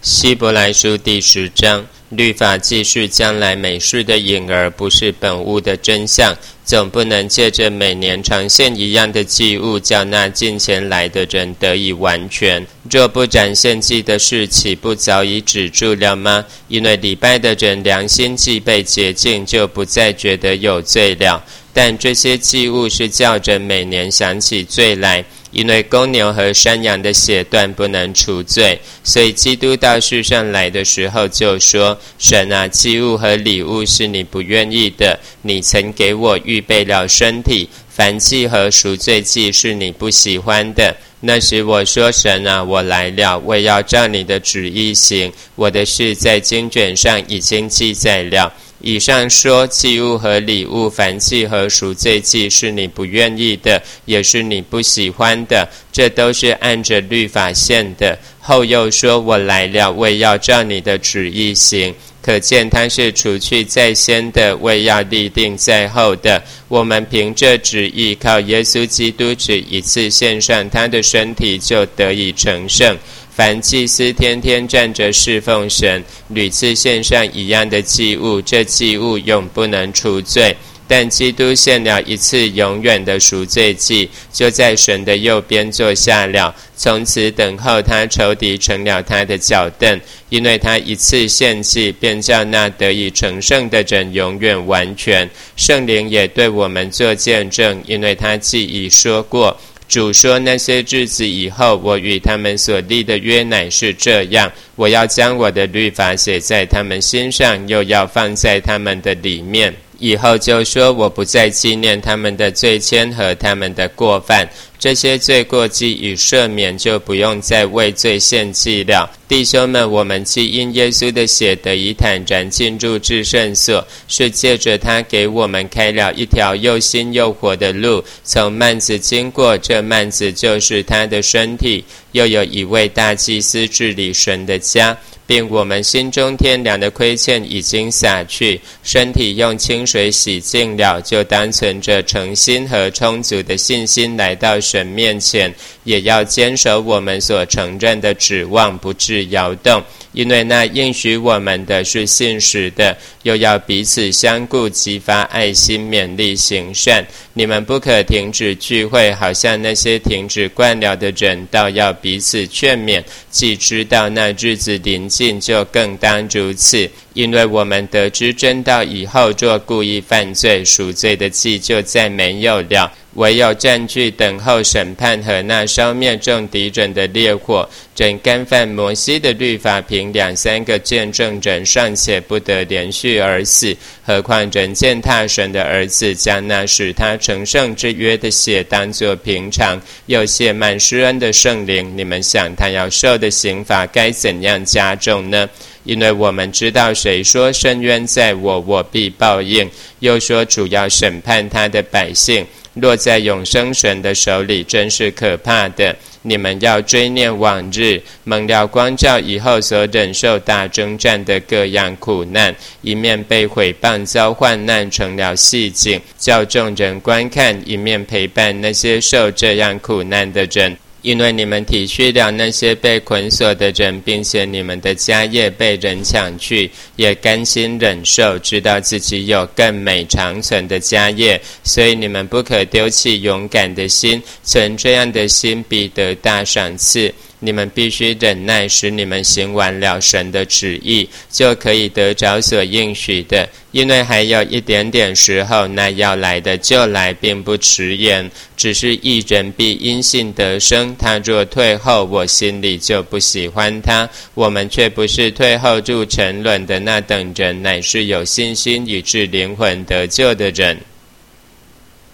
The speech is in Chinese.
希伯来书第10章，律法既是将来美事的影儿，不是本物的真相，总不能借着每年常献一样的祭物，叫那近前来的人得以完全。若不展现祭的事，岂不早已止住了吗？因为礼拜的人良心既被洁净，就不再觉得有罪了。但这些祭物是叫人每年想起罪来，因为公牛和山羊的血断不能除罪，所以基督到世上来的时候就说：神啊，祭物和礼物是你不愿意的，你曾给我预备了身体，燔祭和赎罪祭是你不喜欢的。那时我说：神啊，我来了，为要照你的旨意行，我的事在经卷上已经记载了。以上说，祭物和礼物，燔祭和赎罪祭是你不愿意的，也是你不喜欢的，这都是按着律法献的。后又说：我来了，为要照你的旨意行。可见他是除去在先的，为要立定在后的。我们凭这旨意，靠耶稣基督只一次献上他的身体，就得以成圣。凡祭司天天站着侍奉神，屡次献上一样的祭物，这祭物永不能除罪。但基督献了一次永远的赎罪祭，就在神的右边坐下了，从此等候他仇敌成了他的脚凳。因为他一次献祭，便叫那得以成圣的人永远完全。圣灵也对我们做见证，因为他既已说过，主说：那些日子以后，我与他们所立的约乃是这样，我要将我的律法写在他们心上，又要放在他们的里面。以后就说：我不再纪念他们的罪愆和他们的过犯，这些罪过既已赦免，就不用再为罪献祭了。弟兄们，我们既因耶稣的血得以坦然进入至圣所，是借着他给我们开了一条又新又活的路，从幔子经过，这幔子就是他的身体。又有一位大祭司治理神的家，并我们心中天良的亏欠已经洒去，身体用清水洗净了，就当存着诚心和充足的信心来到神面前，也要坚守我们所承认的指望，不致摇动。因为那应许我们的是信实的，又要彼此相顾，激发爱心，勉励行善。你们不可停止聚会，好像那些停止惯了的人，倒要彼此劝勉。既知道那日子临近，就更当如此。因为我们得知真道以后，若故意犯罪，赎罪的祭就再没有了，唯有占据等候审判和那烧灭众敌人的烈火。人干犯摩西的律法，凭2-3个见证人尚且不得连续而死，何况人践踏神的儿子，将那使他成圣之约的血当作平常，又亵慢施恩的圣灵，你们想他要受的刑罚该怎样加重呢？因为我们知道谁说深渊在我，我必报应，又说主要审判他的百姓，落在永生神的手里，真是可怕的。你们要追念往日，蒙了光照以后所忍受大征战的各样苦难，一面被毁谤遭患难，成了戏景，叫众人观看，一面陪伴那些受这样苦难的人。因为你们体恤了那些被捆锁的人，并且你们的家业被人抢去，也甘心忍受，知道自己有更美长存的家业，所以你们不可丢弃勇敢的心，存这样的心必得大赏赐。你们必须忍耐，使你们行完了神的旨意，就可以得着所应许的。因为还有一点点时候，那要来的就来，并不迟延。只是义人必因信得生，他若退后，我心里就不喜欢他。我们却不是退后入沉沦的那等人，乃是有信心以致灵魂得救的人。